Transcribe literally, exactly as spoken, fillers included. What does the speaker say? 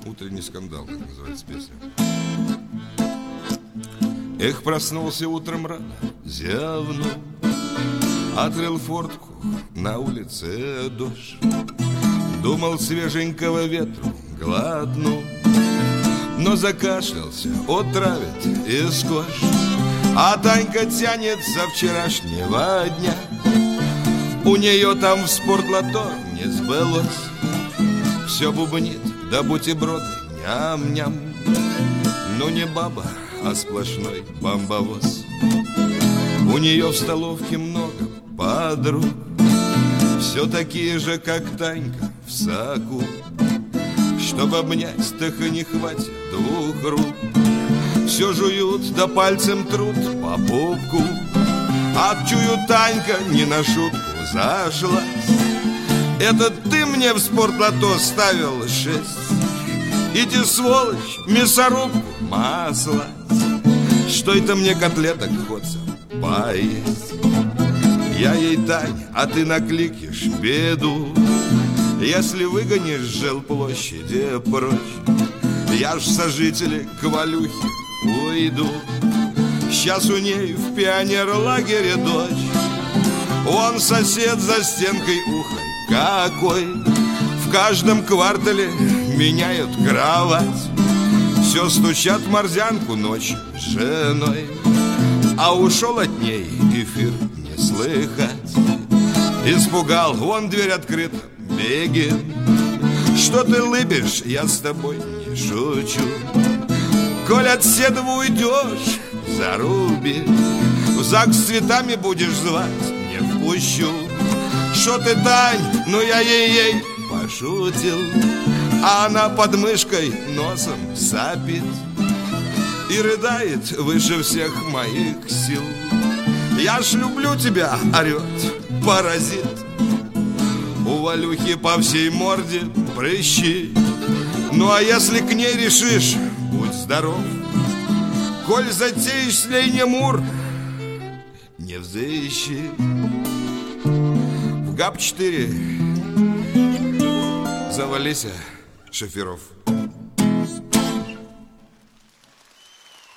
Утренний скандал, как называется песня. Эх, проснулся утром рано, зевнул, открыл фортку, на улице дождь. Думал, свеженького ветру глотну, но закашлялся, отравит и сквозь. А Танька тянет со вчерашнего дня. У нее там в спортлото не сбылось. Все бубнит, да бутерброды, ням-ням. Ну не баба, а сплошной бомбовоз. У нее в столовке много подруг, все такие же, как Танька в соку. Чтоб обнять, так и не хватит двух рук. Все жуют, да пальцем трут по пупку. А чую, Танька не на шутку зашлась. Это ты мне в спортлото ставил шесть. Иди, сволочь, мясорубку, масло. Что это мне котлеток хочется поесть? Я ей, Тань, а ты накликишь беду. Если выгонишь с жилплощади прочь, я ж в сожители к Валюхе уйду. Сейчас у ней в пионерлагере дочь. Вон сосед за стенкой ухой какой. В каждом квартале меняют кровать. Все стучат в морзянку ночью с женой. А ушел от ней эфир не слыхать. Испугал, вон дверь открыта, беги. Что ты лыбишь, я с тобой не шучу. Коль от Седова уйдешь, заруби. В ЗАГС с цветами будешь звать, не впущу. Что ты, Тань, ну я ей-ей пошутил. А она под мышкой носом сапит и рыдает выше всех моих сил. Я ж люблю тебя, орет паразит. У Валюхи по всей морде прыщи. Ну а если к ней решишь, будь здоров. Коль затеешь с ней не мур, не взыщи. В ГАП четыре завалися, Шоферов.